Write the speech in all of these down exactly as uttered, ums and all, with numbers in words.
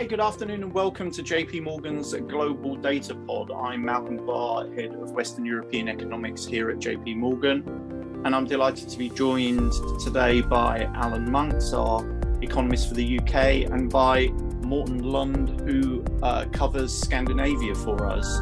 Yeah, good afternoon and welcome to J P Morgan's Global Data Pod. I'm Malcolm Barr, Head of Western European Economics here at J P Morgan. And I'm delighted to be joined today by Alan Monks, our economist for the U K, and by Morten Lund, who uh, covers Scandinavia for us.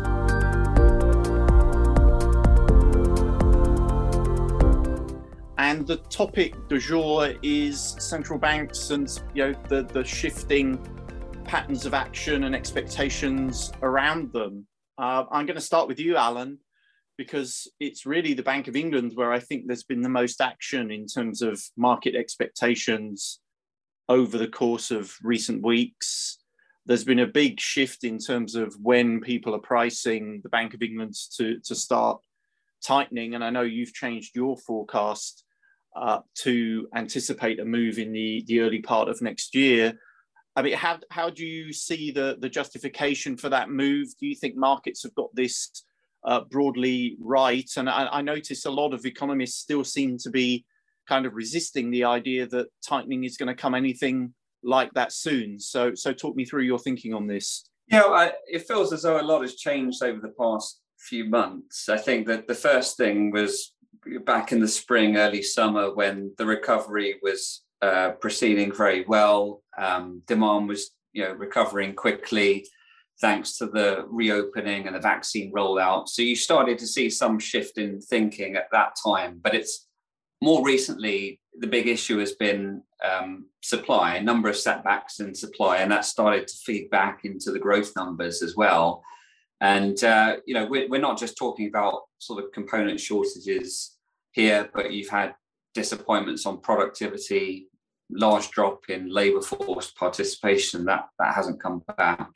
And the topic du jour is central banks and you know the, the shifting patterns of action and expectations around them. Uh, I'm going to start with you, Alan, because it's really the Bank of England where I think there's been the most action in terms of market expectations over the course of recent weeks. There's been a big shift in terms of when people are pricing the Bank of England to, to start tightening. And I know you've changed your forecast uh, to anticipate a move in the, the early part of next year. I mean, how, how do you see the, the justification for that move? Do you think markets have got this uh, broadly right? And I, I notice a lot of economists still seem to be kind of resisting the idea that tightening is going to come anything like that soon. So, so talk me through your thinking on this. Yeah, you know, I, it feels as though a lot has changed over the past few months. I think that the first thing was back in the spring, early summer, when the recovery was Uh, proceeding very well. Um, demand was, you know, recovering quickly thanks to the reopening and the vaccine rollout. So you started to see some shift in thinking at that time. But it's more recently, the big issue has been um, supply, a number of setbacks in supply, and that started to feed back into the growth numbers as well. And, uh, you know, we're, we're not just talking about sort of component shortages here, but you've had disappointments on productivity, large drop in labour force participation, that, that hasn't come back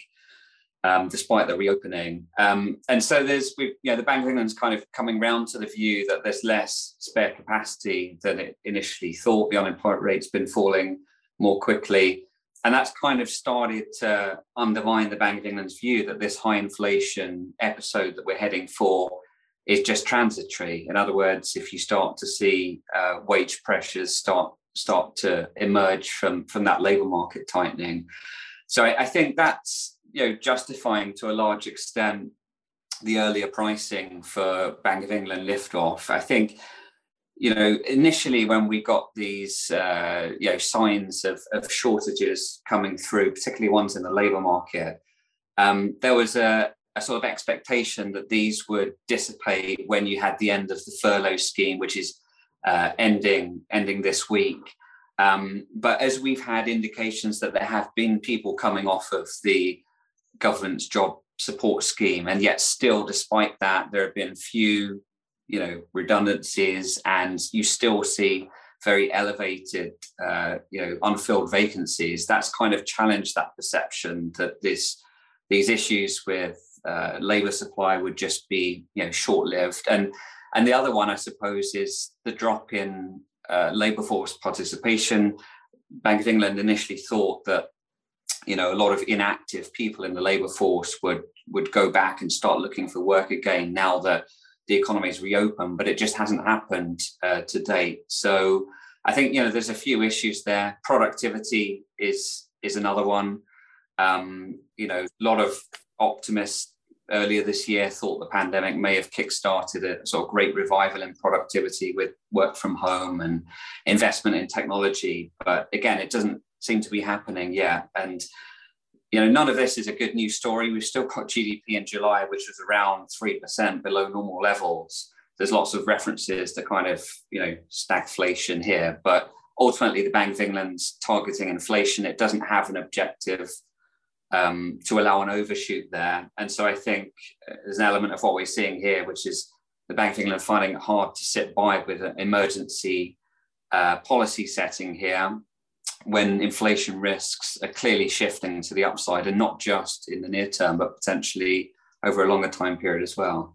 um, despite the reopening. Um, and so there's, we, you know, the Bank of England's kind of coming round to the view that there's less spare capacity than it initially thought. The unemployment rate's been falling more quickly. And that's kind of started to undermine the Bank of England's view that this high inflation episode that we're heading for is just transitory. In other words, if you start to see uh, wage pressures start start to emerge from, from that labour market tightening. So I, I think that's, you know, justifying to a large extent the earlier pricing for Bank of England liftoff. I think, you know, initially when we got these, uh, you know, signs of, of shortages coming through, particularly ones in the labour market, um, there was a a sort of expectation that these would dissipate when you had the end of the furlough scheme, which is uh, ending ending this week. Um, but as we've had indications that there have been people coming off of the government's job support scheme, and yet still, despite that, there have been few, you know, redundancies, and you still see very elevated, uh, you know, unfilled vacancies. That's kind of challenged that perception that this these issues with Uh, labour supply would just be, you know, short-lived. And and the other one, I suppose, is the drop in uh, labour force participation. Bank of England initially thought that, you know, a lot of inactive people in the labour force would would go back and start looking for work again now that the economy is reopened, but it just hasn't happened uh, to date. So I think, you know, there's a few issues there. Productivity is is another one. Um, you know, a lot of optimists earlier this year thought the pandemic may have kick-started a sort of great revival in productivity with work from home and investment in technology. But again, it doesn't seem to be happening yet. And, you know, none of this is a good news story. We've still got G D P in July, which was around three percent below normal levels. There's lots of references to kind of, you know, stagflation here. But ultimately, the Bank of England's targeting inflation. It doesn't have an objective Um, to allow an overshoot there. And so I think there's an element of what we're seeing here, which is the Bank of England finding it hard to sit by with an emergency uh, policy setting here when inflation risks are clearly shifting to the upside, and not just in the near term, but potentially over a longer time period as well.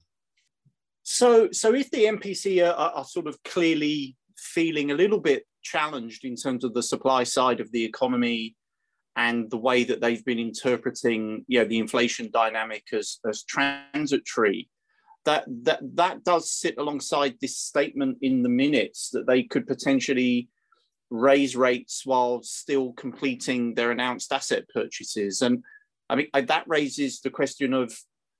So, so if the M P C are, are sort of clearly feeling a little bit challenged in terms of the supply side of the economy, and the way that they've been interpreting, you know, the inflation dynamic as, as transitory, that, that that does sit alongside this statement in the minutes that they could potentially raise rates while still completing their announced asset purchases. And I mean, that raises the question of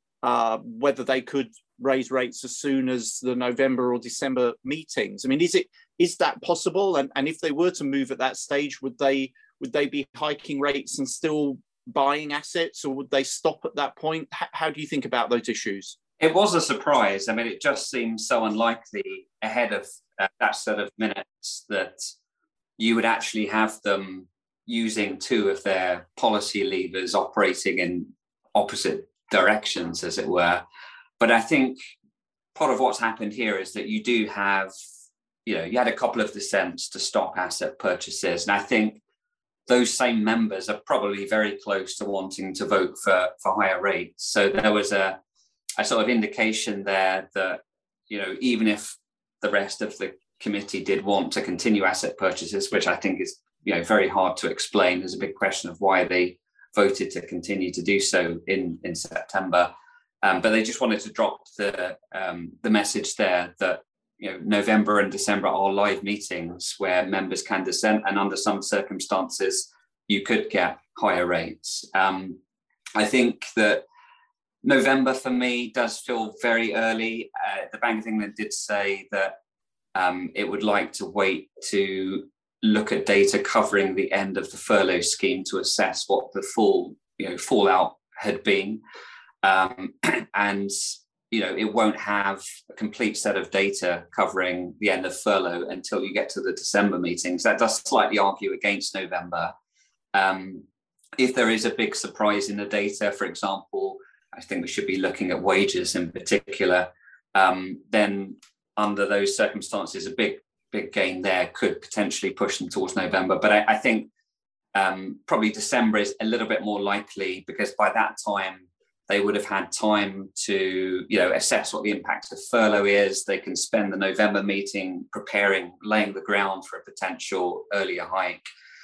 uh, whether they could raise rates as soon as the November or December meetings. I mean, is it is that possible? And, and if they were to move at that stage, would they would they be hiking rates and still buying assets, or would they stop at that point? H- how do you think about those issues? It was a surprise. I mean, it just seems so unlikely ahead of uh, that set of minutes that you would actually have them using two of their policy levers operating in opposite directions, as it were. But I think part of what's happened here is that you do have, you know, you had a couple of dissents to stop asset purchases. And I think those same members are probably very close to wanting to vote for, for higher rates. So there was a, a sort of indication there that, you know, even if the rest of the committee did want to continue asset purchases, which I think is, you know, very hard to explain. There's a big question of why they voted to continue to do so in, in September. Um, but they just wanted to drop the um, the message there that, you know, November and December are live meetings where members can dissent, and under some circumstances you could get higher rates. Um, I think that November for me does feel very early. Uh, the Bank of England did say that um, it would like to wait to look at data covering the end of the furlough scheme to assess what the full, you know, fallout had been. Um, and, you know, it won't have a complete set of data covering the end of furlough until you get to the December meetings. That does slightly argue against November. Um, if there is a big surprise in the data, for example, I think we should be looking at wages in particular, um, then under those circumstances, a big, big gain there could potentially push them towards November. But I, I think um, probably December is a little bit more likely, because by that time, they would have had time to, you know, assess what the impact of furlough is. They can spend the November meeting preparing, laying the ground for a potential earlier hike,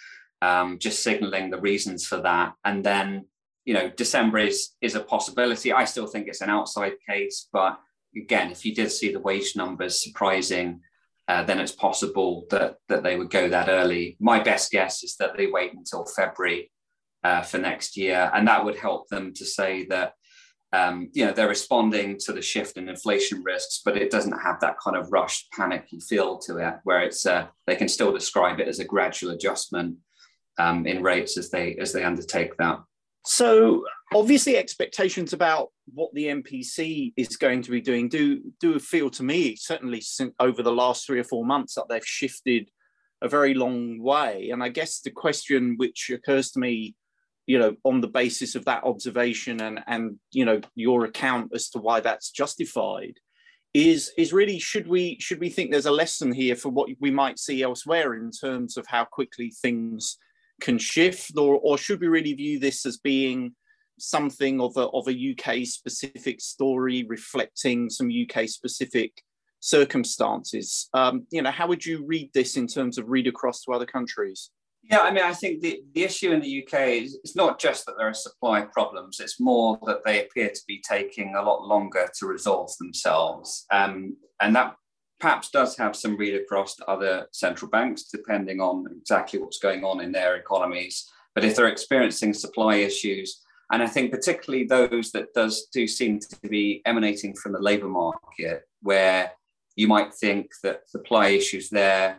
um, just signaling the reasons for that. And then, you know, December is, is a possibility. I still think it's an outside case, but again, if you did see the wage numbers surprising, uh, then it's possible that, that they would go that early. My best guess is that they wait until February Uh, for next year, and that would help them to say that um, you know, they're responding to the shift in inflation risks, but it doesn't have that kind of rushed, panicky feel to it, where it's uh, they can still describe it as a gradual adjustment um, in rates as they as they undertake that. So obviously, expectations about what the M P C is going to be doing do do feel to me, certainly since over the last three or four months, that they've shifted a very long way. And I guess the question which occurs to me, you know, on the basis of that observation and, and you know, your account as to why that's justified, is is really, should we should we think there's a lesson here for what we might see elsewhere in terms of how quickly things can shift, or, or should we really view this as being something of a, of a U K specific story reflecting some U K specific circumstances? Um, you know, how would you read this in terms of read across to other countries? Yeah, I mean, I think the, the issue in the U K is it's not just that there are supply problems, it's more that they appear to be taking a lot longer to resolve themselves. Um, and that perhaps does have some read across to other central banks, depending on exactly what's going on in their economies. But if they're experiencing supply issues, and I think particularly those that does do seem to be emanating from the labour market, where you might think that supply issues there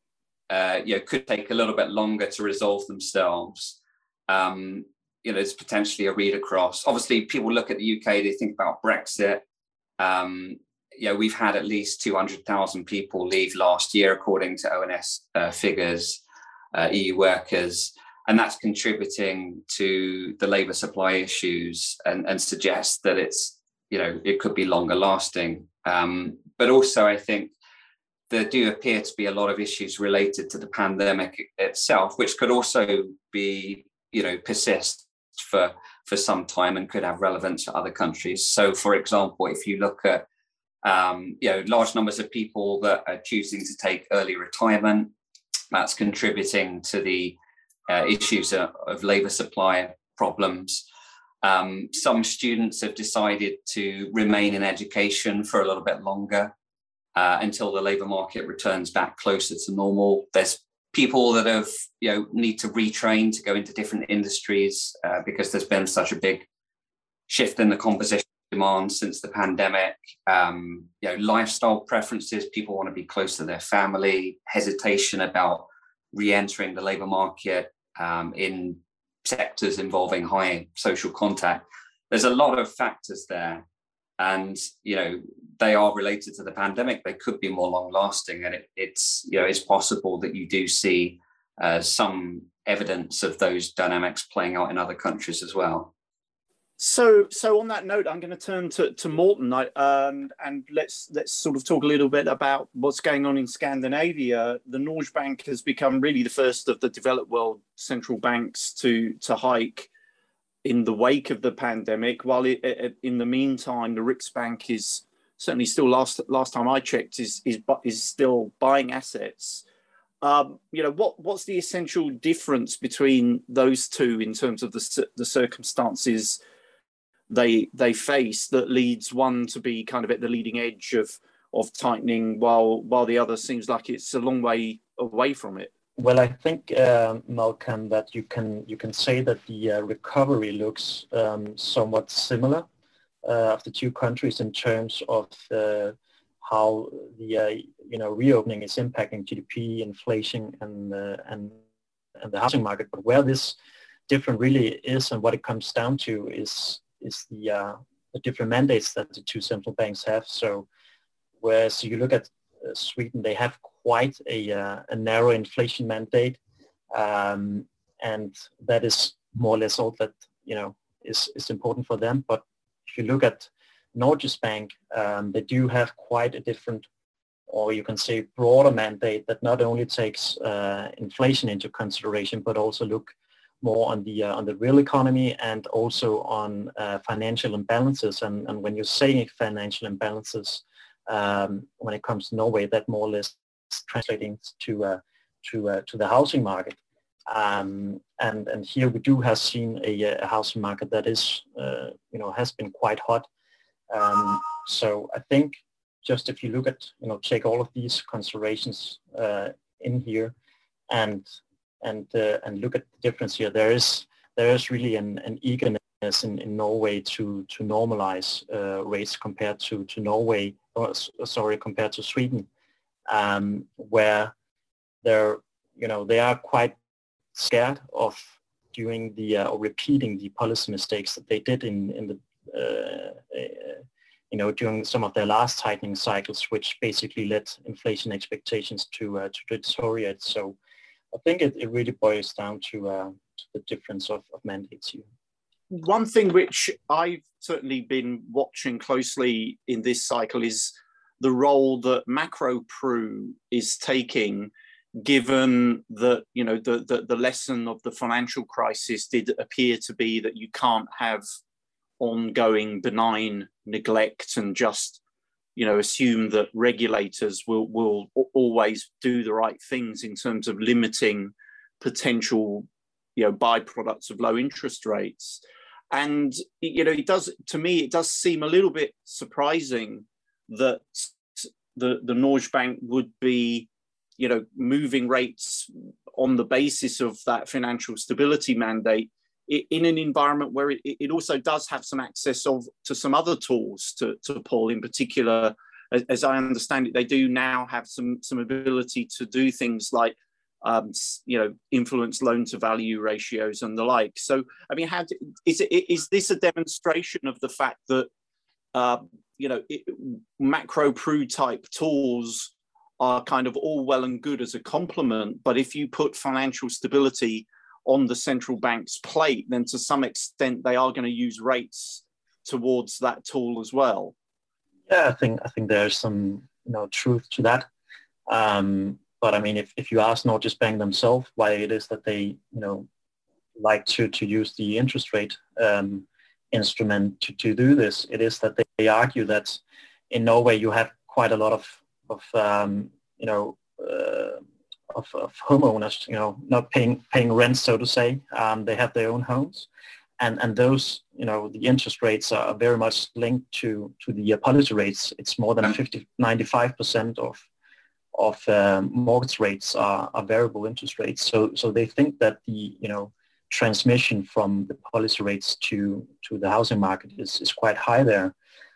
Uh, you know, could take a little bit longer to resolve themselves. Um, you know, there's potentially a read across. Obviously, people look at the U K, they think about Brexit. Um, you know, we've had at least two hundred thousand people leave last year, according to O N S uh, figures, uh, E U workers, and that's contributing to the labour supply issues, and, and suggests that it's, you know, it could be longer lasting. Um, but also, I think there do appear to be a lot of issues related to the pandemic itself, which could also be, you know, persist for, for some time and could have relevance for other countries. So, for example, if you look at, um, you know, large numbers of people that are choosing to take early retirement, that's contributing to the uh, issues of, of labour supply problems. Um, some students have decided to remain in education for a little bit longer, Uh, until the labour market returns back closer to normal. There's people that have, you know, need to retrain to go into different industries uh, because there's been such a big shift in the composition of demand since the pandemic. Um, you know, lifestyle preferences, people want to be close to their family, hesitation about re-entering the labor market um, in sectors involving high social contact. There's a lot of factors there. And, you know, they are related to the pandemic. They could be more long lasting. And it, it's, you know, it's possible that you do see uh, some evidence of those dynamics playing out in other countries as well. So, so on that note, I'm going to turn to, to Morten, I, um, and let's let's sort of talk a little bit about what's going on in Scandinavia. The Norges Bank has become really the first of the developed world central banks to to hike in the wake of the pandemic, while it, it, in the meantime, the Riksbank is certainly still, last last time I checked, is is is still buying assets. Um, you know, what what's the essential difference between those two in terms of the the circumstances they they face that leads one to be kind of at the leading edge of of tightening, while while the other seems like it's a long way away from it? Well, I think, uh, Malcolm, that you can you can say that the uh, recovery looks um, somewhat similar uh, of the two countries in terms of uh, how the uh, you know reopening is impacting G D P, inflation, and uh, and and the housing market. But where this different really is, and what it comes down to, is is the uh, the different mandates that the two central banks have. So, whereas you look at uh, Sweden, they have quite a, uh, a narrow inflation mandate, um, and that is more or less all that you know is, is important for them. But if you look at Norges Bank, um, they do have quite a different, or you can say broader mandate that not only takes uh, inflation into consideration, but also look more on the uh, on the real economy and also on uh, financial imbalances. And, and when you're saying financial imbalances, um, when it comes to Norway, that more or less translating to uh, to uh, to the housing market, um, and and here we do have seen a, a housing market that is uh, you know has been quite hot. Um, so I think just if you look at you know take all of these considerations uh, in here, and and uh, and look at the difference here, there is there is really an, an eagerness in, in Norway to to normalize uh, rates compared to to Norway, or sorry compared to Sweden. Um, where they're, you know, they are quite scared of doing the uh, or repeating the policy mistakes that they did in in the, uh, uh, you know, during some of their last tightening cycles, which basically led inflation expectations to uh, to deteriorate. So I think it, it really boils down to, uh, to the difference of, of mandates here. One thing which I've certainly been watching closely in this cycle is the role that Macropru is taking, given that, you know, the, the, the lesson of the financial crisis did appear to be that you can't have ongoing benign neglect and just, you know, assume that regulators will, will always do the right things in terms of limiting potential, you know, byproducts of low interest rates. And, you know, it does, to me, it does seem a little bit surprising that the, the Norges Bank would be, you know, moving rates on the basis of that financial stability mandate in an environment where it, it also does have some access of to some other tools to, to pull. In particular, as, as I understand it, they do now have some, some ability to do things like, um, you know, influence loan to value ratios and the like. So, I mean, how do, is it, is this a demonstration of the fact that, uh, you know, it, Macropru type tools are kind of all well and good as a complement, but if you put financial stability on the central bank's plate, then to some extent they are going to use rates towards that tool as well? Yeah, I think I think there's some you know truth to that. Um, but I mean, if, if you ask Norges Bank themselves why it is that they you know like to to use the interest rate um, instrument to, to do this, it is that they, they argue that in Norway you have quite a lot of of um, you know uh, of, of homeowners, you know, not paying paying rent, so to say. Um, they have their own homes, and and those you know the interest rates are very much linked to to the uh, policy rates. It's more than fifty, ninety-five percent of of um, mortgage rates are, are variable interest rates. So so they think that the you know transmission from the policy rates to to the housing market is, is quite high there.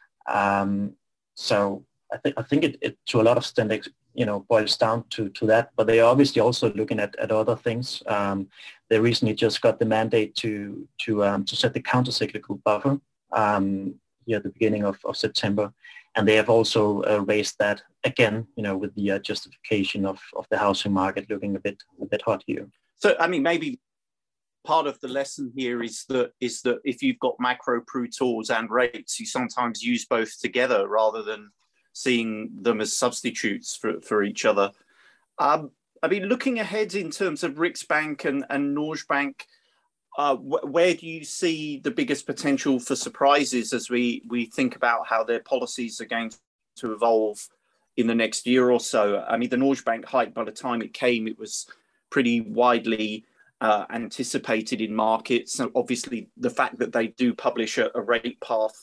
Um, so I think I think it, it to a lot of extent you know boils down to to that. But they are obviously also looking at, at other things. Um, they recently just got the mandate to to um, to set the countercyclical buffer um, here at the beginning of, of September. And they have also uh, raised that again, you know, with the uh, justification of, of the housing market looking a bit a bit hot here. So, I mean, maybe part of the lesson here is that is that if you've got macro prud'hors and rates, you sometimes use both together rather than seeing them as substitutes for, for each other. Um, I mean, looking ahead in terms of Riksbank and, and Norges Bank, Uh, wh- where do you see the biggest potential for surprises as we, we think about how their policies are going to evolve in the next year or so? I mean, the Norges Bank hike, by the time it came, it was pretty widely uh, anticipated in markets. So obviously, the fact that they do publish a, a rate path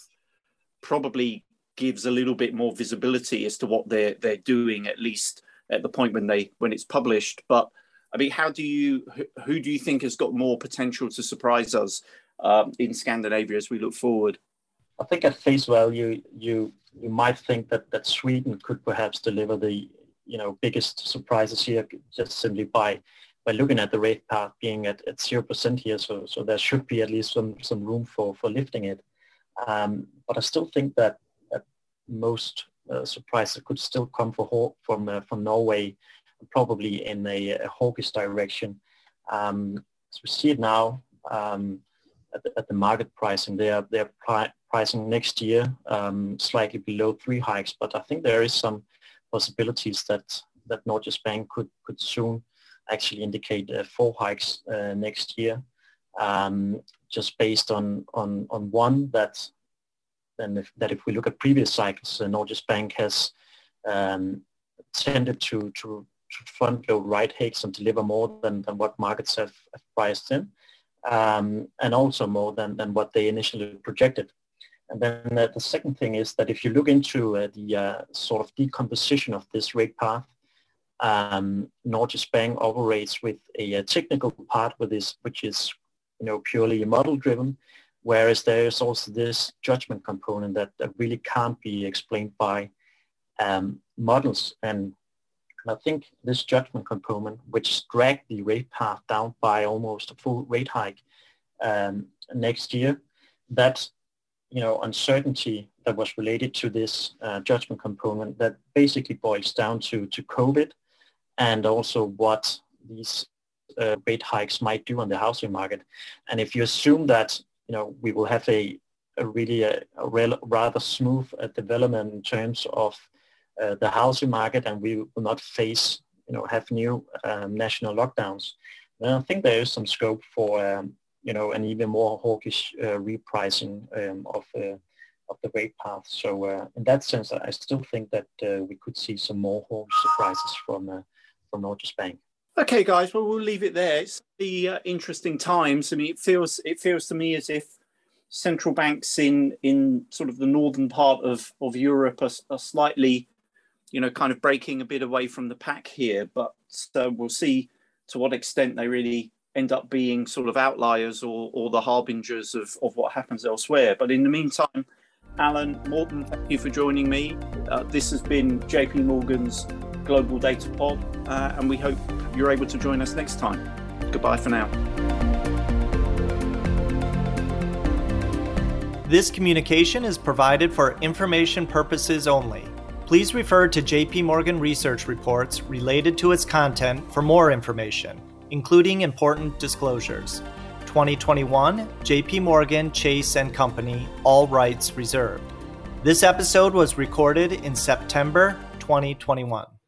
probably gives a little bit more visibility as to what they're they're doing, at least at the point when they when it's published. But I mean, how do you, who do you think has got more potential to surprise us um, in Scandinavia as we look forward? I think at face value, you you might think that, that Sweden could perhaps deliver the you know biggest surprises here, just simply by by looking at the rate path being at, at zero percent here. So so there should be at least some some room for for lifting it. Um, but I still think that, that most uh, surprises could still come for from uh, from Norway, probably in a, a hawkish direction. Um, as we see it now um, at, the, at the market pricing, they are they're pri- pricing next year um, slightly below three hikes. But I think there is some possibilities that that Norges Bank could could soon actually indicate uh, four hikes uh, next year, um, just based on on on one that then if, that if we look at previous cycles, uh, Norges Bank has um, tended to to front load rate hikes and deliver more than, than what markets have, have priced in, um, and also more than, than what they initially projected. And then uh, the second thing is that if you look into uh, the uh, sort of decomposition of this rate path, um, Norges Bank operates with a, a technical part with this, which is you know purely model driven, whereas there is also this judgment component that, that really can't be explained by um, models. And And I think this judgment component, which dragged the rate path down by almost a full rate hike um, next year, that you know uncertainty that was related to this uh, judgment component, that basically boils down to to COVID, and also what these uh, rate hikes might do on the housing market. And if you assume that you know we will have a, a really a, a rel- rather smooth uh, development in terms of Uh, the housing market, and we will not face, you know, have new um, national lockdowns, then I think there is some scope for, um, you know, an even more hawkish uh, repricing um, of uh, of the rate path. So uh, in that sense, I still think that uh, we could see some more hawkish surprises from uh, from Norges Bank. Okay, guys. Well, we'll leave it there. It's the uh, interesting times. I mean, it feels it feels to me as if central banks in in sort of the northern part of of Europe are, are slightly, you know, kind of breaking a bit away from the pack here, but uh, we'll see to what extent they really end up being sort of outliers or, or the harbingers of, of what happens elsewhere. But in the meantime, Alan, Morten, thank you for joining me. Uh, this has been J P Morgan's Global Data Pod, uh, and we hope you're able to join us next time. Goodbye for now. This communication is provided for information purposes only. Please refer to J P Morgan research reports related to its content for more information, including important disclosures. twenty twenty-one, J P Morgan Chase and Company, all rights reserved. This episode was recorded in September twenty twenty-one.